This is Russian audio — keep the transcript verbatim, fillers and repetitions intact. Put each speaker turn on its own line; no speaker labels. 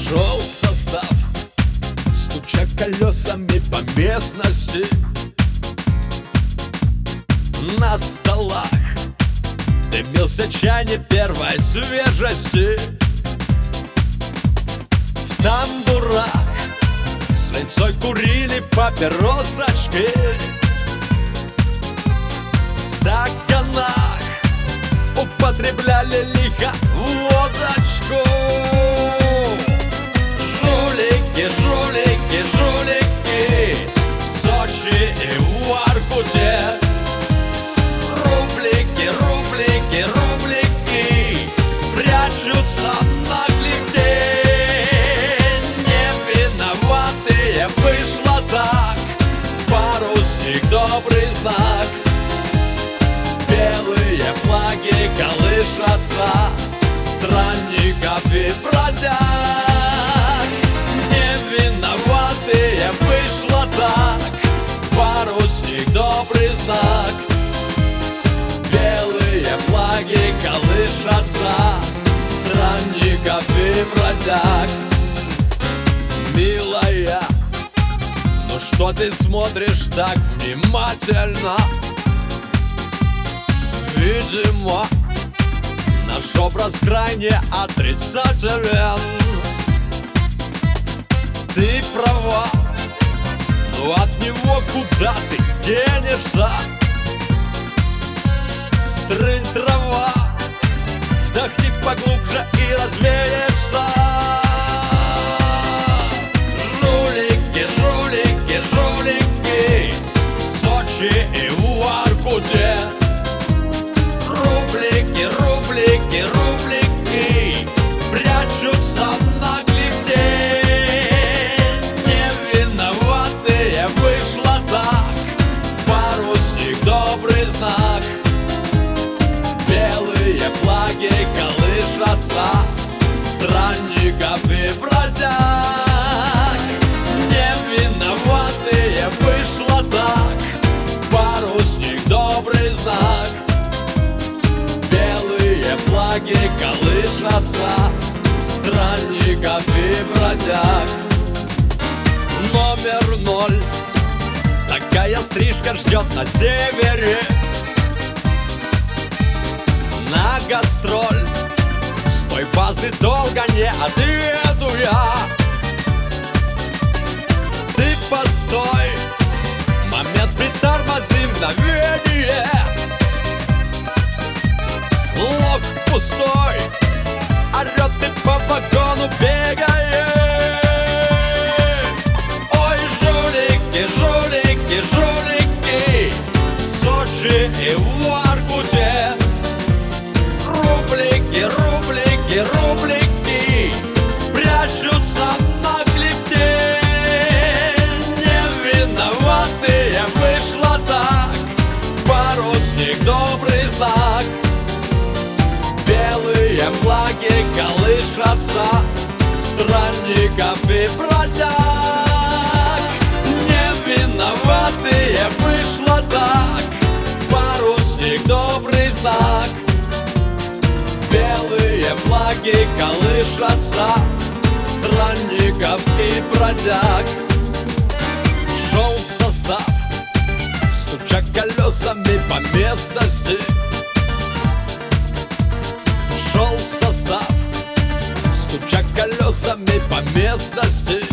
Шел состав, стуча колесами по местности. На столах дымился чай не первой свежести. В тамбурах с линцой курили папиросочки. В стаканах употребляли лихо водочку. Жулики, жулики, жулики в Сочи и в Воркуте. Рублики, рублики, рублики прячутся на глифте. Невиноватые, вышло так, парусник добрый знак. Белые флаги колышатся, странников и бродяг. Невиноватые, вышло так, парусник добрый знак. Белые флаги колышатся, странников и бродяг. Милая, ну что ты смотришь так внимательно? Видимо, наш образ крайне отрицателен. Ты права, но от него куда ты денешься? Трынь, трава, вдохни поглубже и развеешься. Жулики, жулики, жулики в Сочи и в Воркуте. Рублики, рублики, рублики прячутся на глифте. Невиноватые, вышло так, парусник добрый знак. Белые флаги колышатся, странников и бродяг. Невиноватые, вышло так, парусник добрый знак. Белые флаги колышатся, странников и бродяг. Номер ноль, такая стрижка ждет на севере. На гастроль с той базы долго не отъеду я. Ты постой, момент притормози мгновение. Лог пустой, орёт ты по вагону бегает. Ой, жулики, жулики, жулики в Сочи и в Воркуте. Рублики, рублики, рублики прячутся на глифте. Невиноватые, вышло так, парусник добрый знак. Белые флаги колышатся, странников и бродяг. Невиноватые, вышло так, парусник добрый знак. Белые флаги колышатся, странников и бродяг. Шел состав, стуча колесами по местности. Шел состав, стуча колесами по местности.